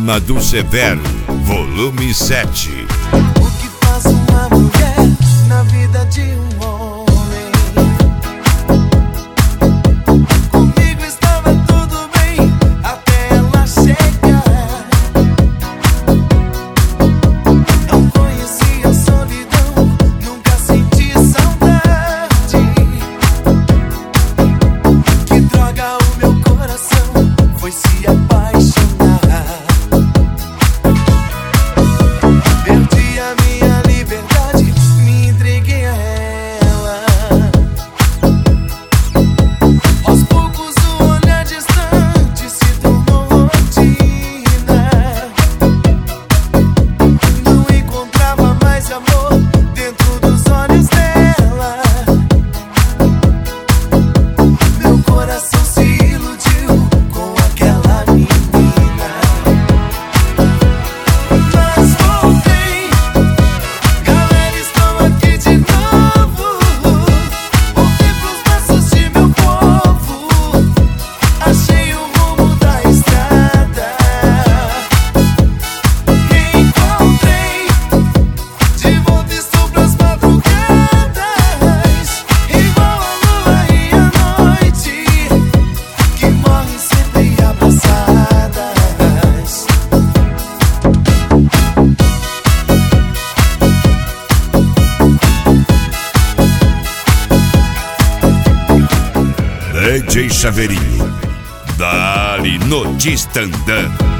Alma do Severo, volume 7. O que faz uma mulher na vida de um homem? Comigo estava tudo bem até ela chegar. Não conheci a solidão, nunca senti saudade. Que droga, o meu coração foi se apaixonar. Perdi a minha liberdade, me entreguei a ela. Aos poucos o olhar distante se tornou rotina. Não encontrava mais amor dentro dos olhos dela. Meu coração se iludiu com aquela menina. Mas voltei, galera, estou aqui de novo. Voltei pros braços de meu povo. Achei o rumo da estrada. Encontrei, de volta estou pras madrugadas. Igual a lua e a noite, que morrem sempre abraçadas. DJ Chaveirinho, dali no Distandã.